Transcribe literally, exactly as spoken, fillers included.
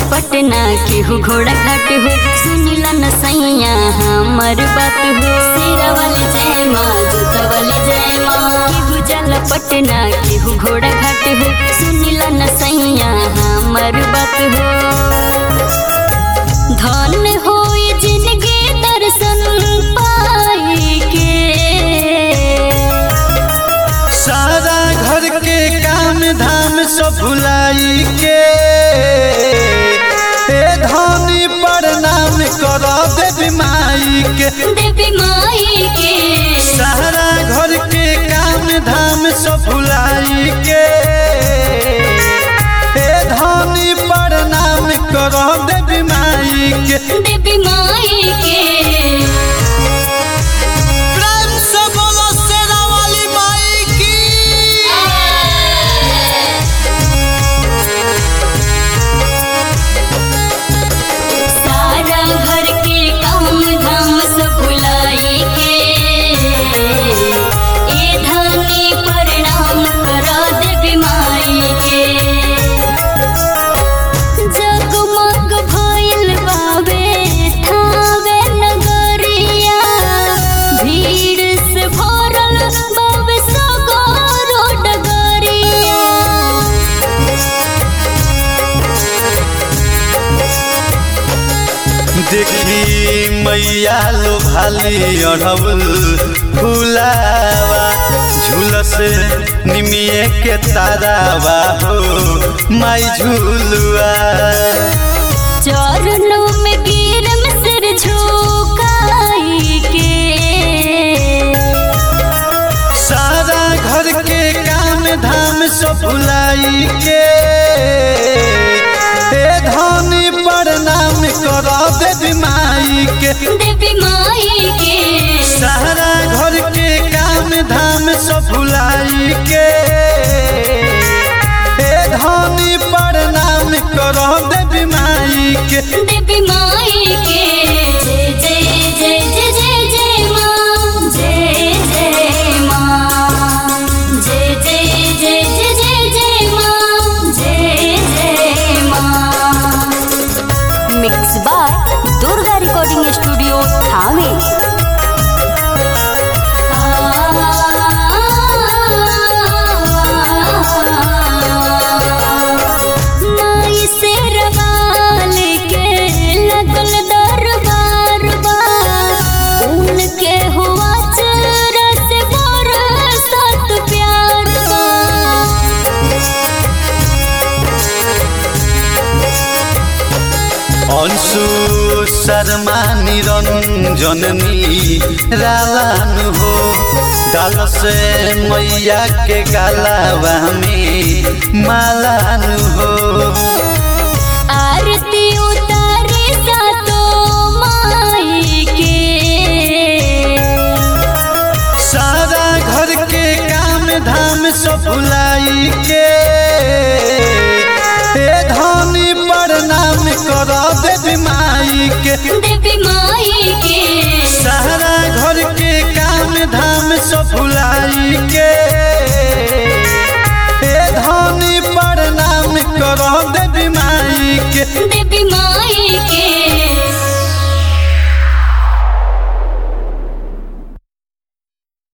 पटना के हो घोड़ा घाट हो सुनिला न सैया हमर बात हो शेरा वाले जय माँ जोता वाले जय माँ केहू जाला पटना के हो घोड़ा घाट हो सुनिला न सैया हमर बात हो धन हो जिंदगी दर्शन पाई के सारा घर के काम धाम सब भुलाई के धनी प्रणाम कर देवी माई के देवी माई के सारा घर के काम धाम सब भुलाई के धनी प्रणाम कर देवी माई के देवी माई के देखी मैया लो भाली अढ़बल फुलावा झूलस निमिये के तारावा हो माई झूलुआ चरणों में गिरम सिर झुकाई के सारा घर के काम धाम सब भुलाई के धनी प्रणाम कर देवी माई के देवी माई के सारा घर के काम धाम सब भुलाई के धनी प्रणाम कर देवी माई के देवी माई के जय जय जय जय जय जय माँ जय जय माँ जय जय जय जय जय जय माँ जय जय माँ mix by Durga recording studio Thawe माई से रवाल के लगल दरबार बा उनके हुआ चेहरा से बरसत प्यार बा अंशु शर्मा निरंजन रालान हो डाल से मैया के गालावा में मालान हो आरती उतारे सातो माई के सारा घर के काम धाम सब भुलाई के धनी प्रणाम कर देवी माई के देवी माई के सारा घर के काम धाम सब भुलाई के धनी प्रणाम कर दे